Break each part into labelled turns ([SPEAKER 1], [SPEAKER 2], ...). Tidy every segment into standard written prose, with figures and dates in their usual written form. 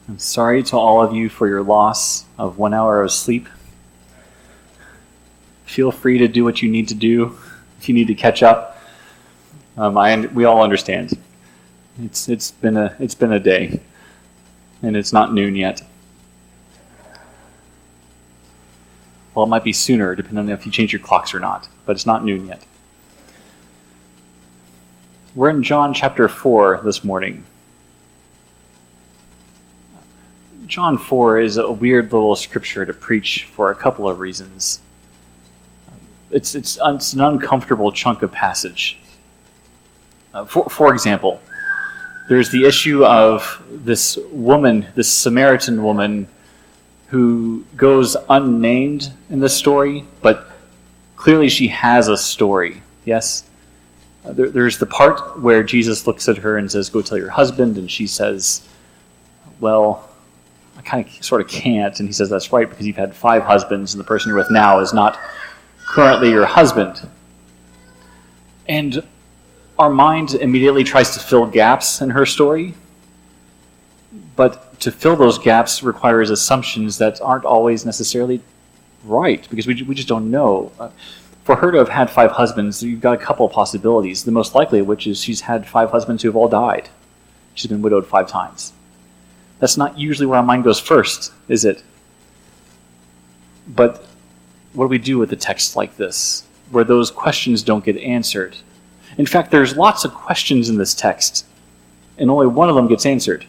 [SPEAKER 1] I'm sorry to all of you for your loss of 1 hour of sleep. Feel free to do what you need to do if you need to catch up. We all understand. It's been a day, and it's not noon yet. Well, it might be sooner, depending on if you change your clocks or not, but it's not noon yet. We're in John chapter 4 this morning. John 4 is a weird little scripture to preach for a couple of reasons. It's an uncomfortable chunk of passage. For example, there's the issue of this woman, this Samaritan woman, who goes unnamed in the story, but clearly she has a story, yes? There's the part where Jesus looks at her and says, "Go tell your husband," and she says, "Well, I kind of sort of can't," and he says, "That's right, because you've had 5 husbands, and the person you're with now is not currently your husband." And our mind immediately tries to fill gaps in her story, but to fill those gaps requires assumptions that aren't always necessarily right, because we just don't know. For her to have had 5 husbands, you've got a couple of possibilities, the most likely of which is she's had 5 husbands who have all died. She's been widowed 5 times. That's not usually where our mind goes first, is it? But what do we do with a text like this, where those questions don't get answered? In fact, there's lots of questions in this text, and only one of them gets answered.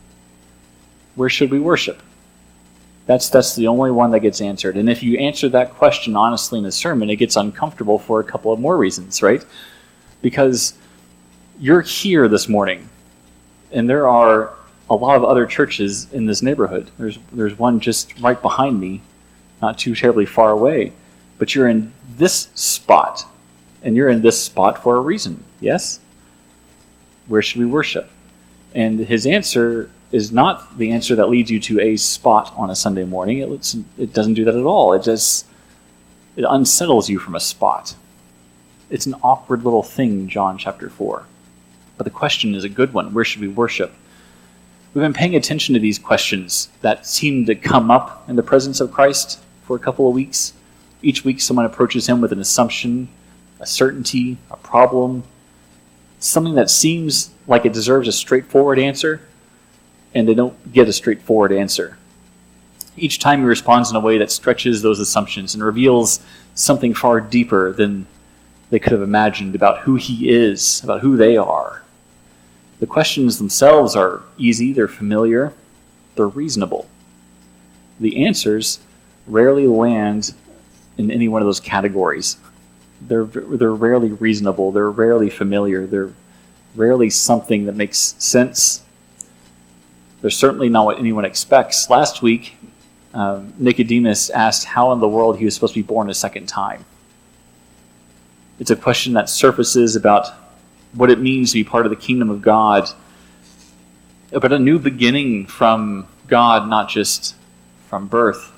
[SPEAKER 1] Where should we worship? That's the only one that gets answered. And if you answer that question honestly in a sermon, it gets uncomfortable for a couple of more reasons, right? Because you're here this morning, and there are a lot of other churches in this neighborhood. There's one just right behind me, not too terribly far away. But you're in this spot, and you're in this spot for a reason, yes? Where should we worship? And his answer is not the answer that leads you to a spot on a Sunday morning. It doesn't do that at all. It unsettles you from a spot. It's an awkward little thing, John chapter 4. But the question is a good one. Where should we worship? We've been paying attention to these questions that seem to come up in the presence of Christ for a couple of weeks. Each week someone approaches him with an assumption, a certainty, a problem, something that seems like it deserves a straightforward answer, and they don't get a straightforward answer. Each time he responds in a way that stretches those assumptions and reveals something far deeper than they could have imagined about who he is, about who they are. The questions themselves are easy, they're familiar, they're reasonable. The answers rarely land in any one of those categories. They're rarely reasonable, they're rarely familiar, they're rarely something that makes sense. They're certainly not what anyone expects. Last week, Nicodemus asked how in the world he was supposed to be born a second time. It's a question that surfaces about what it means to be part of the kingdom of God, about a new beginning from God, not just from birth.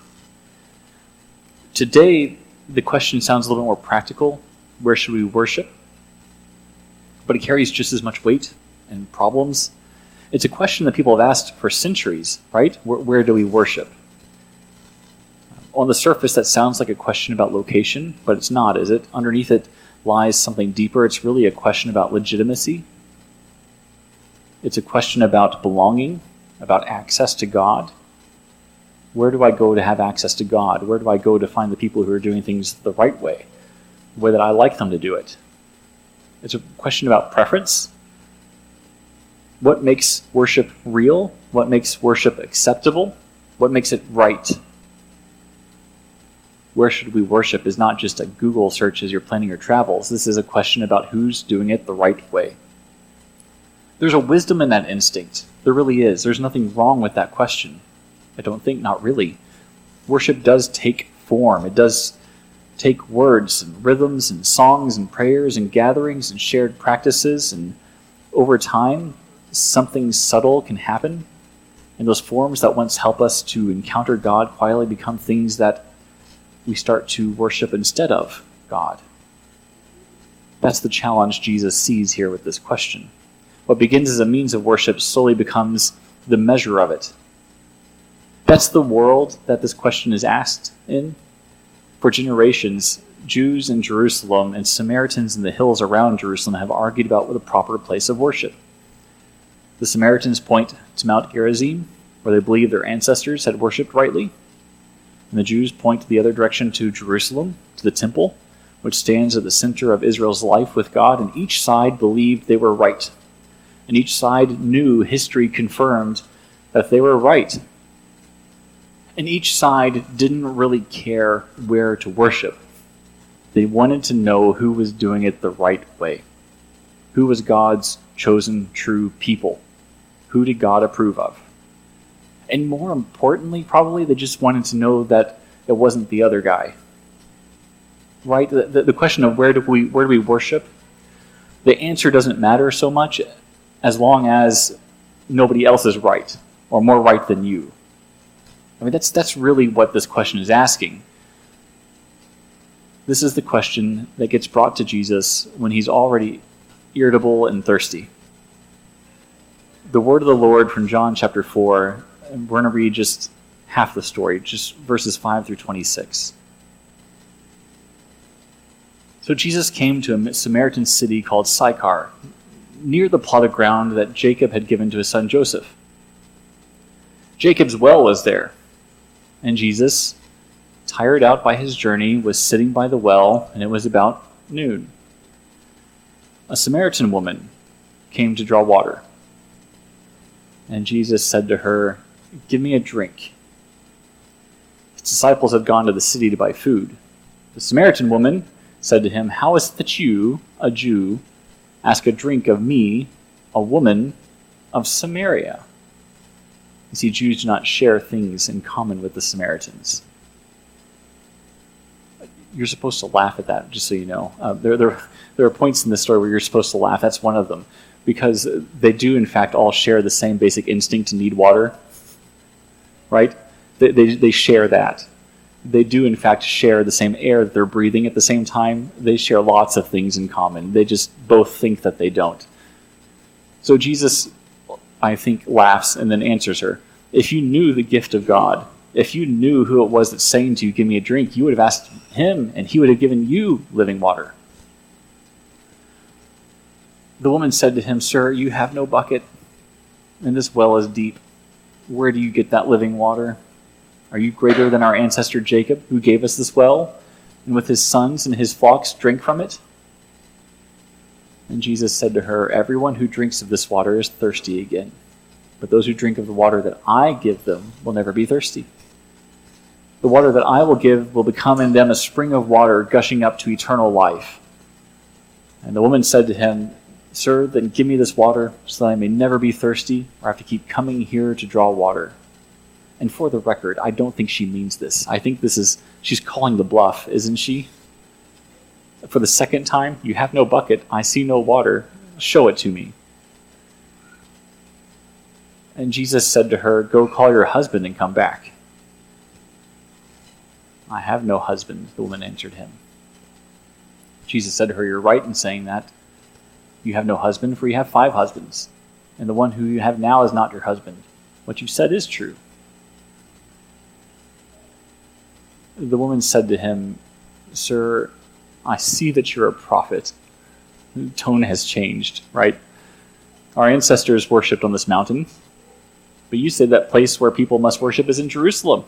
[SPEAKER 1] Today, the question sounds a little more practical. Where should we worship? But it carries just as much weight and problems. It's a question that people have asked for centuries, right? Where do we worship? On the surface, that sounds like a question about location, but it's not, is it? Underneath it lies something deeper. It's really a question about legitimacy. It's a question about belonging, about access to God. Where do I go to have access to God? Where do I go to find the people who are doing things the right way, the way that I like them to do it? It's a question about preference. What makes worship real? What makes worship acceptable? What makes it right? Where should we worship is not just a Google search as you're planning your travels. This is a question about who's doing it the right way. There's a wisdom in that instinct. There really is. There's nothing wrong with that question. I don't think, not really. Worship does take form. It does take words and rhythms and songs and prayers and gatherings and shared practices, and over time, something subtle can happen, and those forms that once help us to encounter God quietly become things that we start to worship instead of God. That's the challenge Jesus sees here with this question. What begins as a means of worship slowly becomes the measure of it. That's the world that this question is asked in. For generations, Jews in Jerusalem and Samaritans in the hills around Jerusalem have argued about the proper place of worship. The Samaritans point to Mount Gerizim, where they believe their ancestors had worshipped rightly. And the Jews point the other direction to Jerusalem, to the temple, which stands at the center of Israel's life with God, and each side believed they were right. And each side knew history confirmed that they were right. And each side didn't really care where to worship. They wanted to know who was doing it the right way. Who was God's chosen true people? Who did God approve of? And more importantly, probably, they just wanted to know that it wasn't the other guy. Right? The question of where do we worship, the answer doesn't matter so much as long as nobody else is right, or more right than you. I mean, that's really what this question is asking. This is the question that gets brought to Jesus when he's already irritable and thirsty. The word of the Lord from John chapter 4, and we're going to read just half the story, just verses 5 through 26. So Jesus came to a Samaritan city called Sychar, near the plot of ground that Jacob had given to his son Joseph. Jacob's well was there, and Jesus, tired out by his journey, was sitting by the well, and it was about noon. A Samaritan woman came to draw water, and Jesus said to her, "Give me a drink." His disciples had gone to the city to buy food. The Samaritan woman said to him, "How is it that you, a Jew, ask a drink of me, a woman of Samaria?" You see, Jews do not share things in common with the Samaritans. You're supposed to laugh at that, just so you know. There are points in this story where you're supposed to laugh. That's one of them. Because they do, in fact, all share the same basic instinct to need water. Right? They share that. They do, in fact, share the same air that they're breathing at the same time. They share lots of things in common. They just both think that they don't. So Jesus, I think, laughs and then answers her. If you knew the gift of God, if you knew who it was that's saying to you, "Give me a drink," you would have asked him, and he would have given you living water. The woman said to him, "Sir, you have no bucket, and this well is deep. Where do you get that living water? Are you greater than our ancestor Jacob, who gave us this well, and with his sons and his flocks drank from it?" And Jesus said to her, "Everyone who drinks of this water is thirsty again, but those who drink of the water that I give them will never be thirsty. The water that I will give will become in them a spring of water gushing up to eternal life." And the woman said to him, "Sir, then give me this water so that I may never be thirsty or have to keep coming here to draw water." And for the record, I don't think she means this. I think she's calling the bluff, isn't she? For the second time, "You have no bucket, I see no water, show it to me." And Jesus said to her, "Go call your husband and come back." "I have no husband," the woman answered him. Jesus said to her, "You're right in saying that. You have no husband, for you have 5 husbands, and the one who you have now is not your husband. What you said is true." The woman said to him, "Sir, I see that you're a prophet." The tone has changed, right? Our ancestors worshipped on this mountain, but you say that place where people must worship is in Jerusalem.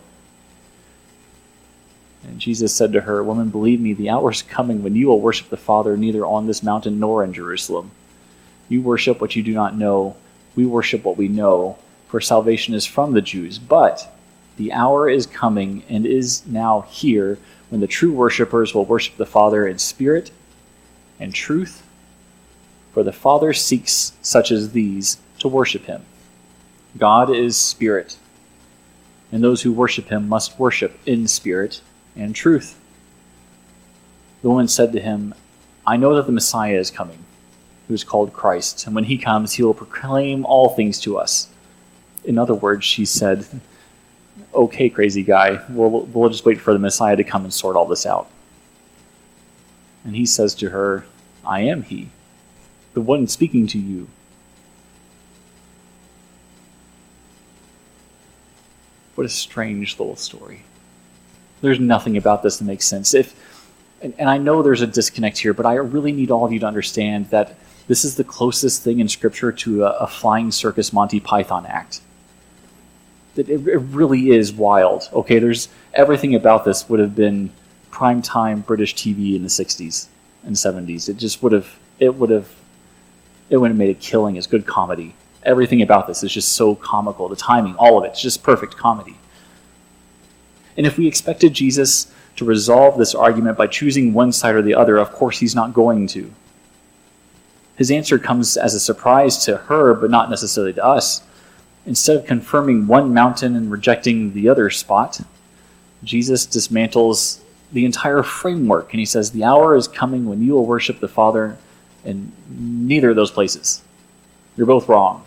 [SPEAKER 1] And Jesus said to her, "Woman, believe me, the hour is coming when you will worship the Father neither on this mountain nor in Jerusalem. You worship what you do not know. We worship what we know, for salvation is from the Jews. But the hour is coming and is now here when the true worshipers will worship the Father in spirit and truth, for the Father seeks such as these to worship him. God is spirit, and those who worship him must worship in spirit and truth." The woman said to him, "I know that the Messiah is coming, who is called Christ, and when he comes, he will proclaim all things to us." In other words, she said, "Okay, crazy guy, we'll just wait for the Messiah to come and sort all this out." And he says to her, "I am he, the one speaking to you." What a strange little story. There's nothing about this that makes sense. And I know there's a disconnect here, but I really need all of you to understand that this is the closest thing in Scripture to a flying circus Monty Python act. It really is wild. Okay, there's everything about this would have been primetime British TV in the 60s and 70s. It would have made a killing as good comedy. Everything about this is just so comical. The timing, all of it's just perfect comedy. And if we expected Jesus to resolve this argument by choosing one side or the other, of course he's not going to. His answer comes as a surprise to her, but not necessarily to us. Instead of confirming one mountain and rejecting the other spot, Jesus dismantles the entire framework, and he says, the hour is coming when you will worship the Father in neither of those places. You're both wrong.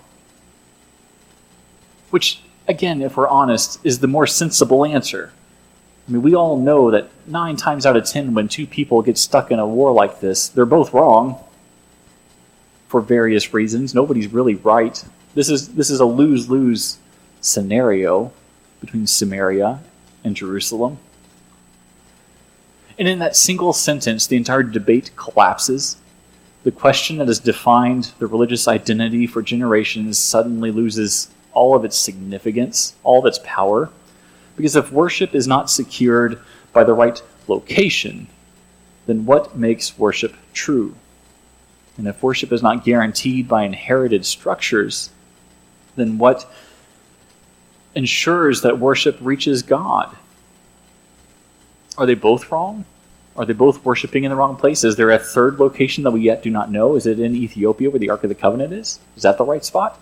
[SPEAKER 1] Which, again, if we're honest, is the more sensible answer. I mean, we all know that 9 times out of 10, when two people get stuck in a war like this, they're both wrong for various reasons. Nobody's really right. This is a lose-lose scenario between Samaria and Jerusalem. And in that single sentence, the entire debate collapses. The question that has defined the religious identity for generations suddenly loses all of its significance, all of its power. Because if worship is not secured by the right location, then what makes worship true? And if worship is not guaranteed by inherited structures, then what ensures that worship reaches God? Are they both wrong? Are they both worshiping in the wrong place? Is there a third location that we yet do not know? Is it in Ethiopia where the Ark of the Covenant is? Is that the right spot?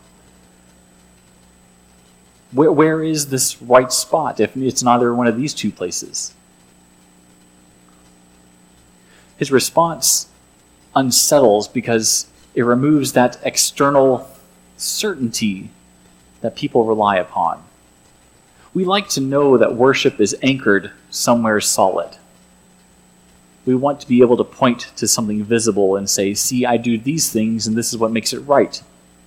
[SPEAKER 1] Where is this right spot if it's not either one of these two places? His response unsettles because it removes that external certainty that people rely upon. We like to know that worship is anchored somewhere solid. We want to be able to point to something visible and say, see, I do these things and this is what makes it right.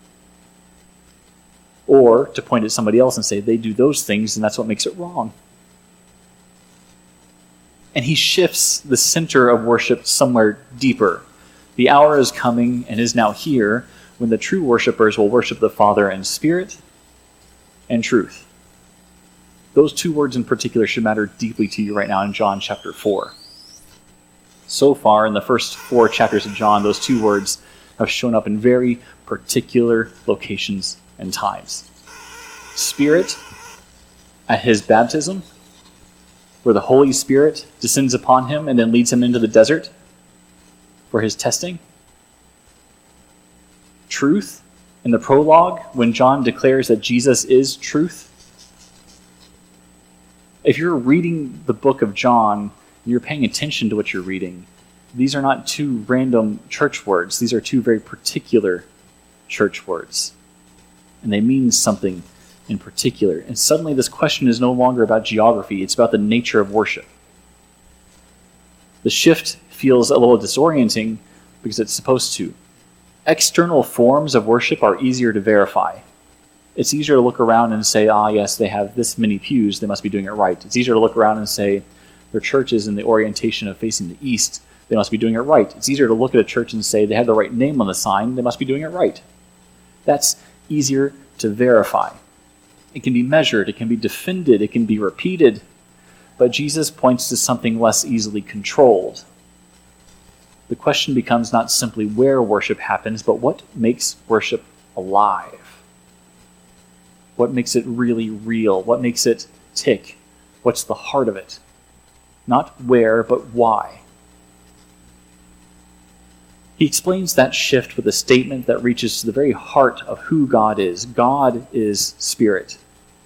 [SPEAKER 1] Or to point at somebody else and say, they do those things and that's what makes it wrong. And he shifts the center of worship somewhere deeper. The hour is coming and is now here when the true worshipers will worship the Father in spirit and truth. Those two words in particular should matter deeply to you right now in John chapter 4. So far, in the first 4 chapters of John, those two words have shown up in very particular locations and times. Spirit at his baptism, where the Holy Spirit descends upon him and then leads him into the desert for his testing. Truth in the prologue, when John declares that Jesus is truth. If you're reading the book of John, you're paying attention to what you're reading. These are not two random church words. These are two very particular church words. And they mean something in particular. And suddenly this question is no longer about geography. It's about the nature of worship. The shift feels a little disorienting because it's supposed to. External forms of worship are easier to verify. It's easier to look around and say, yes, they have this many pews, they must be doing it right. It's easier to look around and say, their church is in the orientation of facing the east, they must be doing it right. It's easier to look at a church and say, they have the right name on the sign, they must be doing it right. That's easier to verify. It can be measured, it can be defended, it can be repeated, but Jesus points to something less easily controlled. The question becomes not simply where worship happens, but what makes worship alive? What makes it really real? What makes it tick? What's the heart of it? Not where, but why. He explains that shift with a statement that reaches to the very heart of who God is. God is spirit.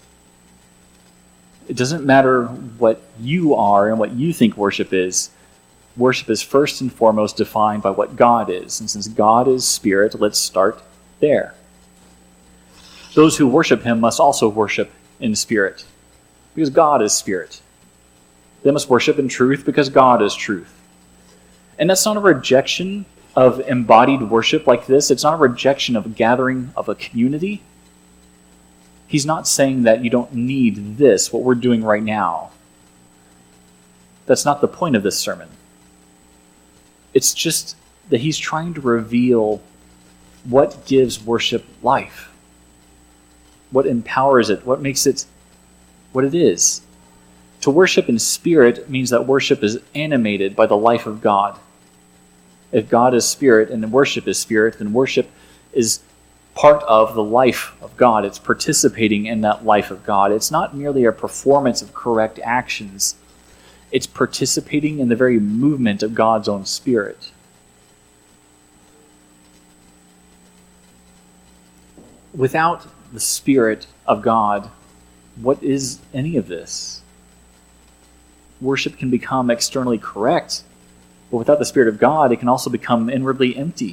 [SPEAKER 1] It doesn't matter what you are and what you think worship is. Worship is first and foremost defined by what God is. And since God is spirit, let's start there. Those who worship him must also worship in spirit, because God is spirit. They must worship in truth because God is truth. And that's not a rejection of embodied worship like this. It's not a rejection of a gathering of a community. He's not saying that you don't need this, what we're doing right now. That's not the point of this sermon. It's just that he's trying to reveal what gives worship life, what empowers it, what makes it what it is. To worship in spirit means that worship is animated by the life of God. If God is spirit and worship is spirit, then worship is part of the life of God. It's participating in that life of God. It's not merely a performance of correct actions. It's participating in the very movement of God's own spirit. Without the Spirit of God, what is any of this? Worship can become externally correct, but without the Spirit of God, it can also become inwardly empty.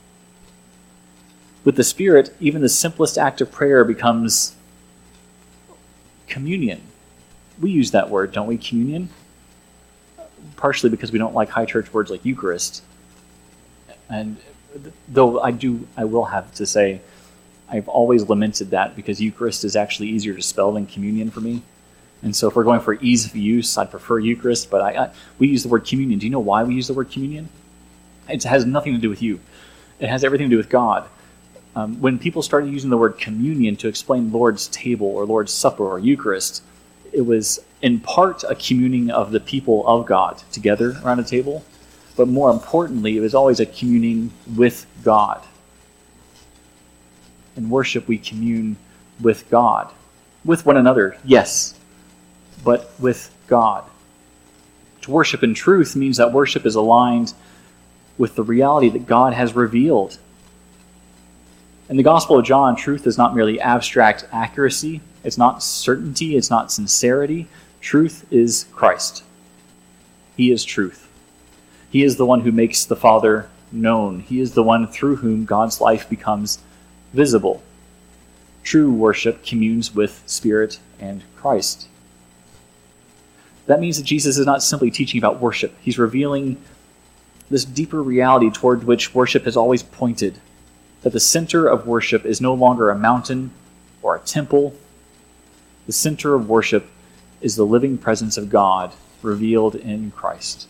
[SPEAKER 1] With the Spirit, even the simplest act of prayer becomes communion. We use that word, don't we? Communion? Partially because we don't like high church words like Eucharist. And though I will have to say, I've always lamented that because Eucharist is actually easier to spell than communion for me. And so if we're going for ease of use, I'd prefer Eucharist, but we use the word communion. Do you know why we use the word communion? It has nothing to do with you. It has everything to do with God. When people started using the word communion to explain Lord's table or Lord's supper or Eucharist, it was in part a communing of the people of God together around a table, but more importantly, it was always a communing with God. In worship, we commune with God. With one another, yes, but with God. To worship in truth means that worship is aligned with the reality that God has revealed. In the Gospel of John, truth is not merely abstract accuracy. It's not certainty. It's not sincerity. Truth is Christ. He is truth. He is the one who makes the Father known. He is the one through whom God's life becomes visible. True worship communes with Spirit and Christ. That means that Jesus is not simply teaching about worship. He's revealing this deeper reality toward which worship has always pointed, that the center of worship is no longer a mountain or a temple. The center of worship is the living presence of God revealed in Christ.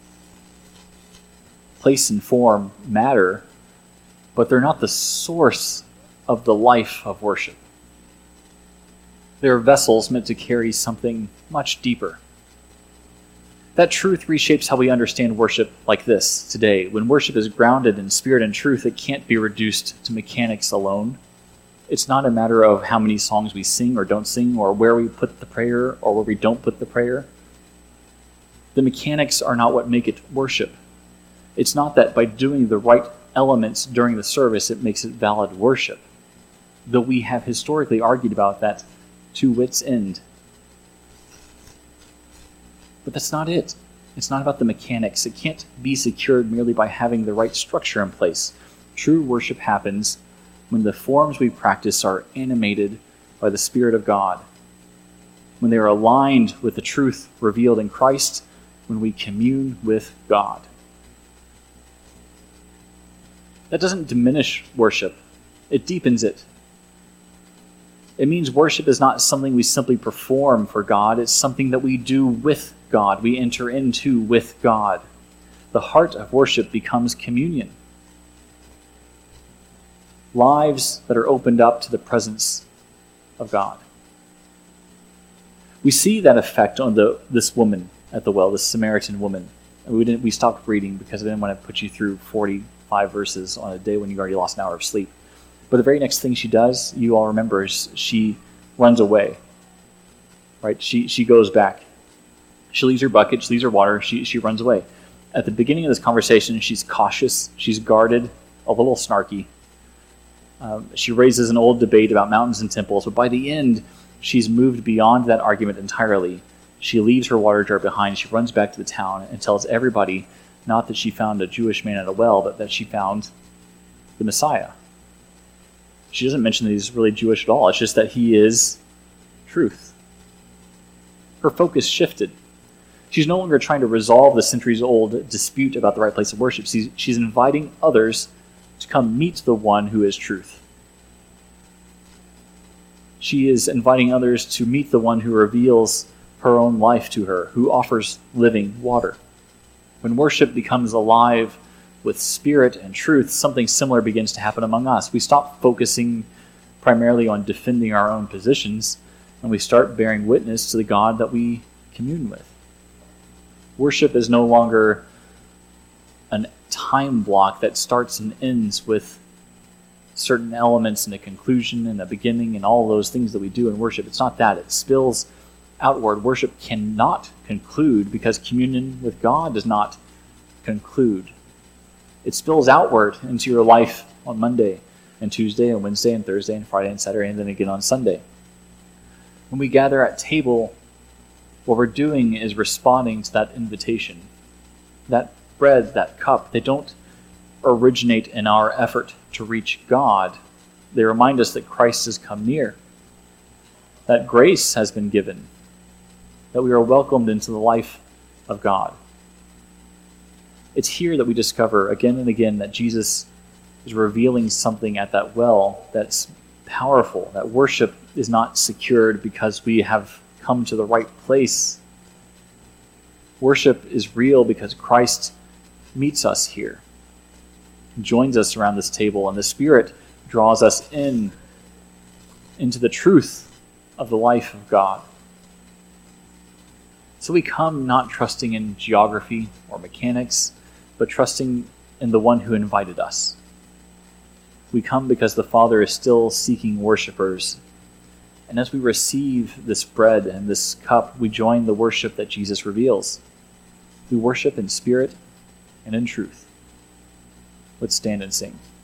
[SPEAKER 1] Place and form matter, but they're not the source of the life of worship. They're vessels meant to carry something much deeper. That truth reshapes how we understand worship like this today. When worship is grounded in spirit and truth, it can't be reduced to mechanics alone. It's not a matter of how many songs we sing or don't sing, or where we put the prayer or where we don't put the prayer. The mechanics are not what make it worship. It's not that by doing the right elements during the service, it makes it valid worship. Though we have historically argued about that to wit's end. But that's not it. It's not about the mechanics. It can't be secured merely by having the right structure in place. True worship happens when the forms we practice are animated by the Spirit of God, when they are aligned with the truth revealed in Christ, when we commune with God. That doesn't diminish worship. It deepens it. It means worship is not something we simply perform for God. It's something that we do with God. We enter into with God. The heart of worship becomes communion. Lives that are opened up to the presence of God. We see that effect on this woman at the well, this Samaritan woman. We stopped reading because I didn't want to put you through 45 verses on a day when you already lost an hour of sleep. But the very next thing she does, you all remember, is she runs away. Right? She goes back. She leaves her bucket, she leaves her water, she runs away. At the beginning of this conversation, she's cautious, she's guarded, a little snarky. She raises an old debate about mountains and temples, but by the end, she's moved beyond that argument entirely. She leaves her water jar behind, she runs back to the town and tells everybody not that she found a Jewish man at a well, but that she found the Messiah. She doesn't mention that he's really Jewish at all. It's just that he is truth. Her focus shifted. She's no longer trying to resolve the centuries-old dispute about the right place of worship. She's inviting others to come meet the one who is truth. She is inviting others to meet the one who reveals her own life to her, who offers living water. When worship becomes alive with spirit and truth, something similar begins to happen among us. We stop focusing primarily on defending our own positions, and we start bearing witness to the God that we commune with. Worship is no longer a time block that starts and ends with certain elements and a conclusion and a beginning and all those things that we do in worship. It's not that. It spills outward. Worship cannot conclude because communion with God does not conclude. It spills outward into your life on Monday and Tuesday and Wednesday and Thursday and Friday and Saturday and then again on Sunday. When we gather at table, what we're doing is responding to that invitation. That bread, that cup, they don't originate in our effort to reach God. They remind us that Christ has come near, that grace has been given, that we are welcomed into the life of God. It's here that we discover again and again that Jesus is revealing something at that well that's powerful, that worship is not secured because we have come to the right place. Worship is real because Christ meets us here, joins us around this table, and the Spirit draws us into the truth of the life of God. So we come not trusting in geography or mechanics, but trusting in the one who invited us. We come because the Father is still seeking worshipers. And as we receive this bread and this cup, we join the worship that Jesus reveals. We worship in spirit and in truth. Let's stand and sing.